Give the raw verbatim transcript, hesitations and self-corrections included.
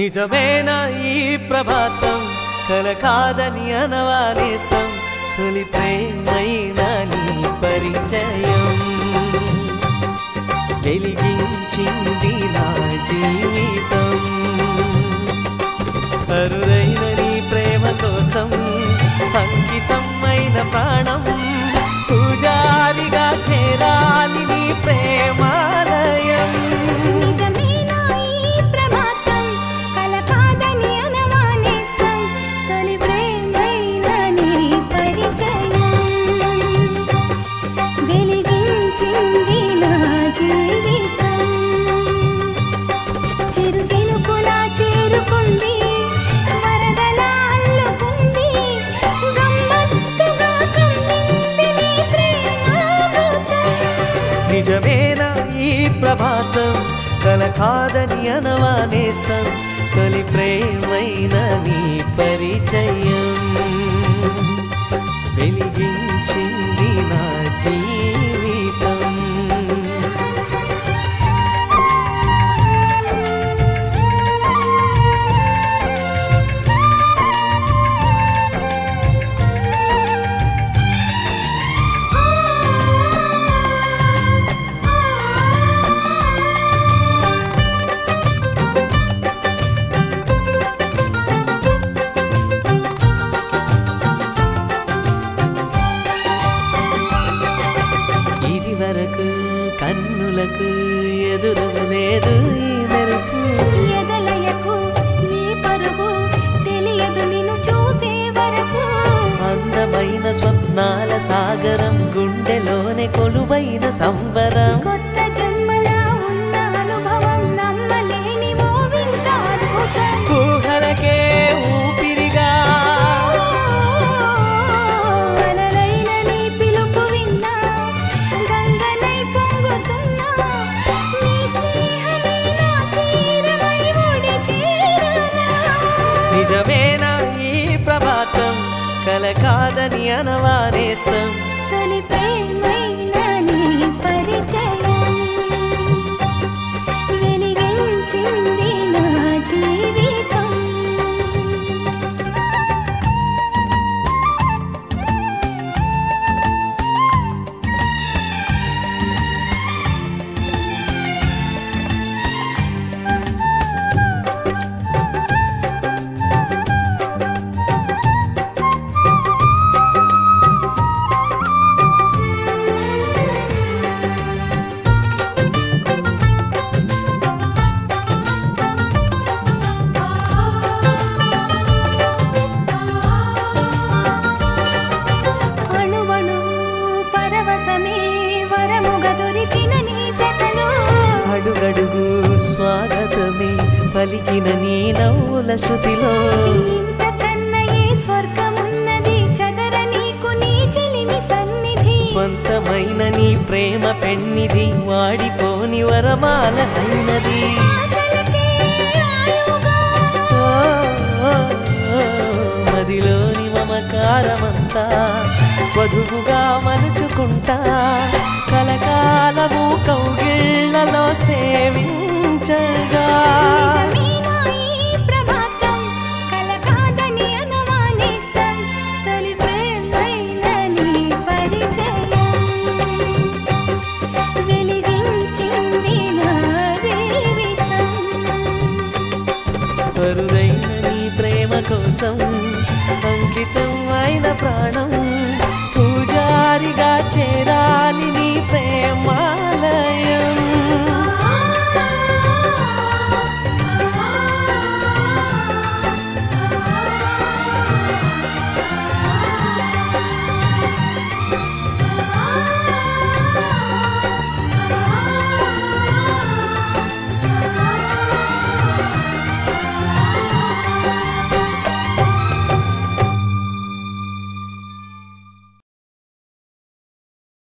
నిజమేనా ఈ ప్రభాతం కల కాదని అనవానేస్తం తొలి ప్రేమైన నీ పరిచయం వెలిగించింది నా జీవితం అరుదైన నీ ప్రేమ కోసం అంకితమైన ప్రాణం పూజారిగా చేరాలి నీ ప్రేమాలయం నిజమేనా ఈ ప్రభాతం కల కాదని అనవానేస్తం తొలి ప్రేమైన నీ పరిచయం వెలిగించింది నా జీవితం వరకు కన్నులకు ఎదురలేదు ఈ మెరుపు ఎదలయకు ఈ పరుగు తెలియదు నిన్ను చూసే వరకు అందమైన స్వప్నాల సాగరం గుండెలోనే కొలువైన సంబరం కొత్త జన్మలా ఉన్న అనుభవం నమ్మలేని ఓ వింత అద్భుతం ఊహలకే ఊపిరిగా అలలైన నీ పిలుపు విన్నా గంగనై పొంగుతున్నా నీ స్నేహమే నా తీరమై ఒడి చేరునా నిజమేనా ఈ ప్రభాతం కల కాదని అనవానేస్తం తొలి ప్రేమైన నీ పరిచయం వెలిగించింది నా జీవితం అడుగడుగు స్వాగతమే పలికిన నీ నవ్వుల శృతిలో ఇంతకన్నా ఏ స్వర్గమున్నది చదర నీకు నీ చెలిమి సన్నిధి స్వంతమైన నీ ప్రేమ పెన్నిధి వాడిపోని వరమాల అయినది ఆశలకే ఆయుగా మదిలోని మమకారమంతా వధువుగా మలుచుకుంటా కలకాలము కౌగిళ్లలో సేవించగా నిజమేనా ఈ ప్రభాతం కల కాదని అనవానేస్తం తొలి ప్రేమైన నీ పరిచయం వెలిగించింది నా జీవితం అరుదైన నీ ప్రేమ కోసం అంకితం అయిన ప్రాణం